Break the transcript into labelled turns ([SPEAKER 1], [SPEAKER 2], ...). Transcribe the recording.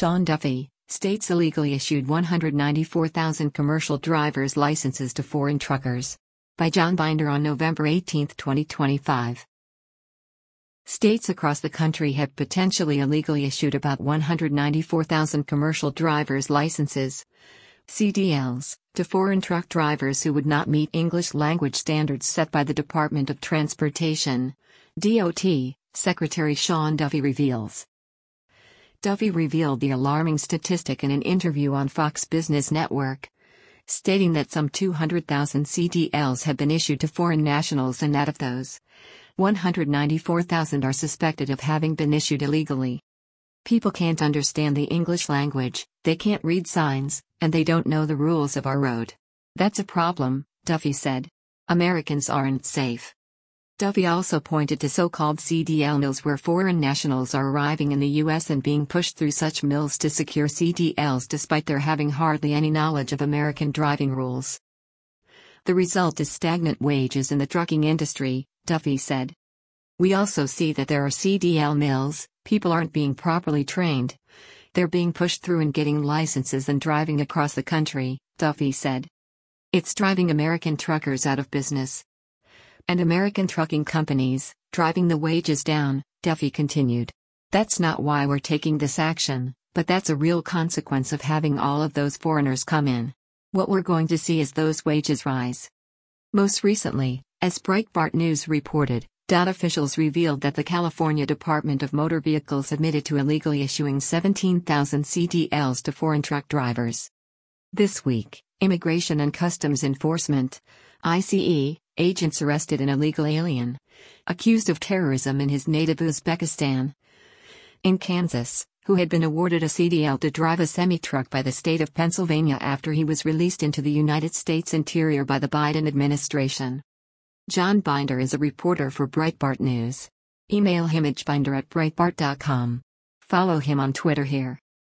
[SPEAKER 1] Sean Duffy, states illegally issued 194,000 commercial driver's licenses to foreign truckers. By John Binder on November 18, 2025. States across the country have potentially illegally issued about 194,000 commercial driver's licenses, CDLs, to foreign truck drivers who would not meet English language standards set by the Department of Transportation, DOT, Secretary Sean Duffy reveals. Duffy revealed the alarming statistic in an interview on Fox Business Network, stating that some 200,000 CDLs have been issued to foreign nationals and that of those, 194,000 are suspected of having been issued illegally. People can't understand the English language, they can't read signs, and they don't know the rules of our road. That's a problem, Duffy said. Americans aren't safe. Duffy also pointed to so-called CDL mills where foreign nationals are arriving in the U.S. and being pushed through such mills to secure CDLs despite their having hardly any knowledge of American driving rules. The result is stagnant wages in the trucking industry, Duffy said. We also see that there are CDL mills, people aren't being properly trained. They're being pushed through and getting licenses and driving across the country, Duffy said. It's driving American truckers out of business. And American trucking companies, driving the wages down, Duffy continued. That's not why we're taking this action, but that's a real consequence of having all of those foreigners come in. What we're going to see is those wages rise. Most recently, as Breitbart News reported, DOT officials revealed that the California Department of Motor Vehicles admitted to illegally issuing 17,000 CDLs to foreign truck drivers. This week, Immigration and Customs Enforcement, ICE, agents arrested an illegal alien, accused of terrorism in his native Uzbekistan, in Kansas, who had been awarded a CDL to drive a semi-truck by the state of Pennsylvania after he was released into the United States Interior by the Biden administration. John Binder is a reporter for Breitbart News. Email him at binder@breitbart.com. Follow him on Twitter here.